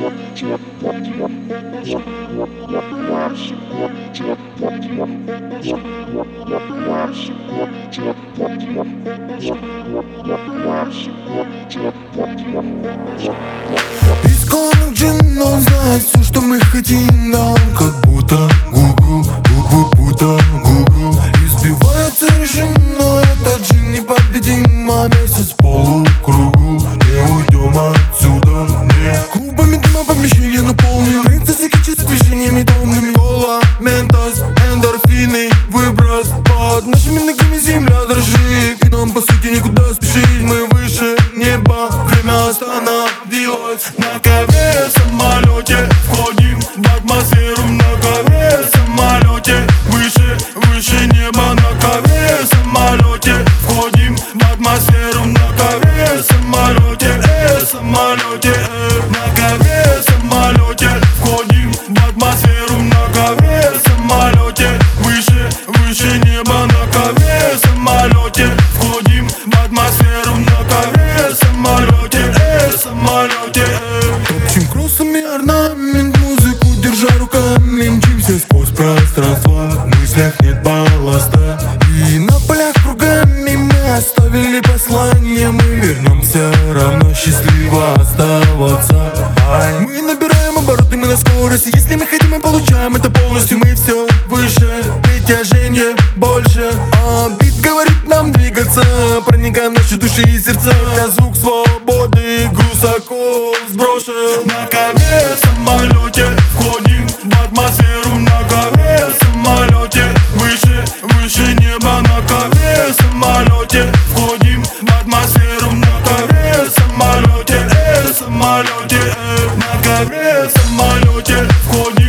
Исконный джин, он знает все, что мы хотим, да он как будто Google, будто Google. Избивается режим, но этот джин непобедим, а месяц полукругу. Не уйдем отсюда, не. Клубами дыма помещение наполним, принцессы с движениями томными. Кола, ментос, эндорфины, выброс. Под нашими ногами земля дрожит, и нам по сути никуда спешить. Мы выше неба, время остановилось. На ковре в самолете входим в атмосферу. На ковре в самолете выше неба. На ковре в самолете входим в атмосферу. На ковре в самолете, на ковре в самолете входим в атмосферу. На ковре в самолете выше неба. На ковре в самолете входим в атмосферу. На ковре в самолете. Топчем кроссами орнамент, музыку держа руками. Мчимся сквозь пространство, в мыслях нет балласта. И на полях кругами мы оставили послание. Мы вернемся равно счастливо оставаться. Мы набираем обороты, мы на скорости. Если мы хотим, мы получаем это полностью. Мы все выше, притяжение больше. А бит говорит нам двигаться, проникаем в наши души и сердца. Это звук свободы, груз оков сброшен. На ковре в самолете входим в атмосферу. На ковре в самолете выше неба. На ковре в самолете входим в атмосферу. На ковре в самолете, на ковре в самолете входим